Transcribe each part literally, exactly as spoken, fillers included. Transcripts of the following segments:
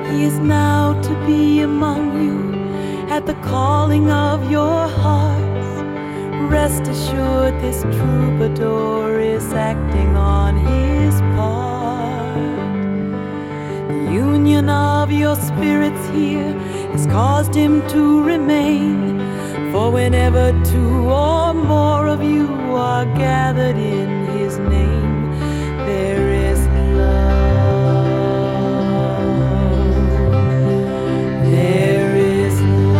He is now to be among you at the calling of your hearts. Rest assured this troubadour is acting on his part. The union of your spirits here has caused him to remain. For whenever two or more of you are gathered in his name, there is There is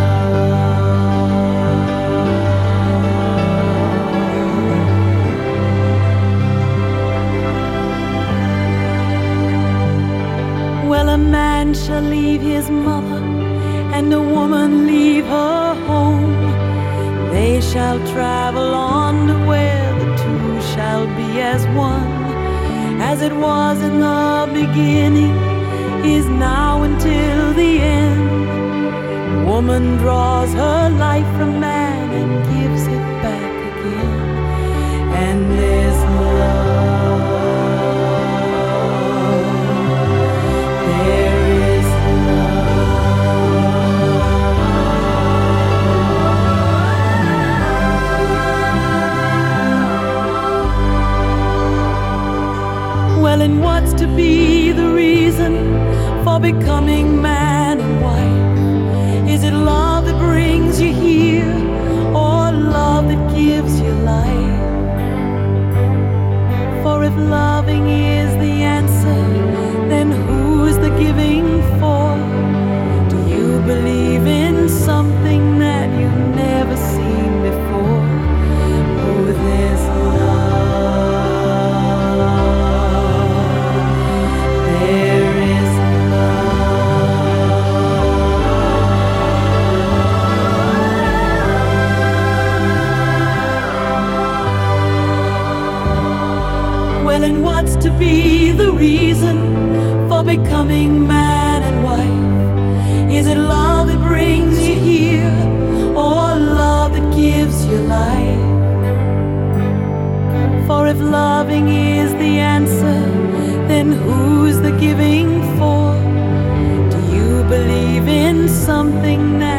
love. Well, a man shall leave his mother, and a woman leave her home. They shall travel on to where the two shall be as one. As it was in the beginning, is now until the end. Woman draws her life from man and gives it back again. And there's love. There is love. Well, and what's to be the reason for becoming man and wife? Is it love that brings you here, or love that gives you life? For if loving is the answer, then who's the giving for? Do you believe in something that you've never seen before? Oh, there's love. There is and what's to be the reason for becoming man and wife? Is it love that brings you here, or love that gives you life? For if loving is the answer, then who's the giving for? Do you believe in something that